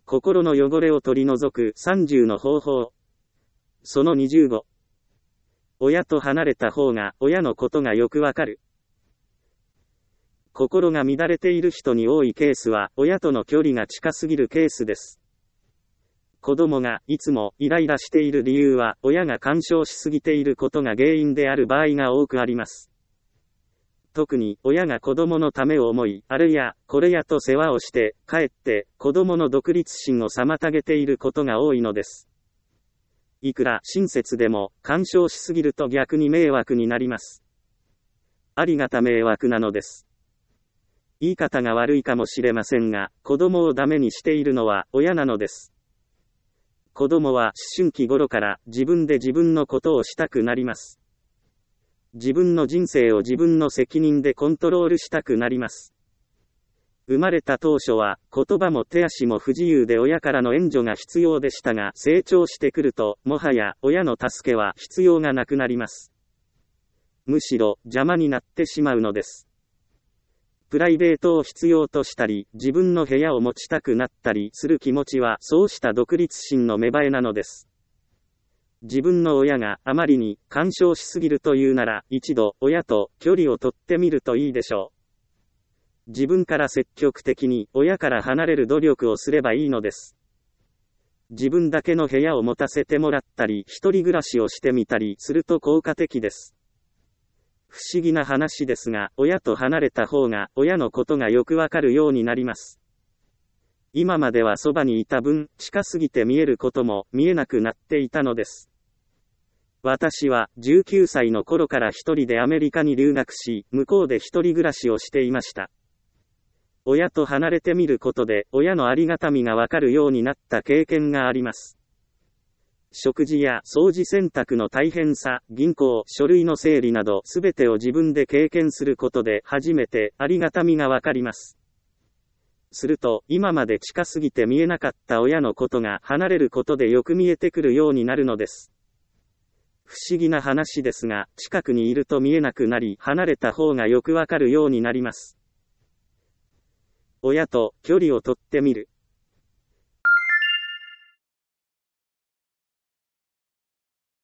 心の汚れを取り除く30の方法。その25。親と離れた方が親のことがよくわかる。心が乱れている人に多いケースは、親との距離が近すぎるケースです。子供がいつもイライラしている理由は、親が干渉しすぎていることが原因である場合が多くあります。特に、親が子供のためを思い、あれやこれやと世話をして、かえって子供の独立心を妨げていることが多いのです。いくら親切でも、干渉しすぎると逆に迷惑になります。ありがた迷惑なのです。言い方が悪いかもしれませんが、子供をダメにしているのは親なのです。子供は思春期頃から自分で自分のことをしたくなります。自分の人生を自分の責任でコントロールしたくなります。生まれた当初は言葉も手足も不自由で親からの援助が必要でしたが、成長してくるともはや親の助けは必要がなくなります。むしろ邪魔になってしまうのです。プライベートを必要としたり、自分の部屋を持ちたくなったりする気持ちは、そうした独立心の芽生えなのです。自分の親があまりに干渉しすぎるというなら、一度親と距離を取ってみるといいでしょう。自分から積極的に親から離れる努力をすればいいのです。自分だけの部屋を持たせてもらったり、一人暮らしをしてみたりすると効果的です。不思議な話ですが、親と離れた方が親のことがよくわかるようになります。今まではそばにいた分、近すぎて見えることも見えなくなっていたのです。私は19歳の頃から一人でアメリカに留学し、向こうで一人暮らしをしていました。親と離れてみることで、親のありがたみがわかるようになった経験があります。食事や掃除洗濯の大変さ、銀行、書類の整理などすべてを自分で経験することで初めてありがたみがわかります。すると、今まで近すぎて見えなかった親のことが離れることでよく見えてくるようになるのです。不思議な話ですが、近くにいると見えなくなり、離れた方がよくわかるようになります。親と距離を取ってみる。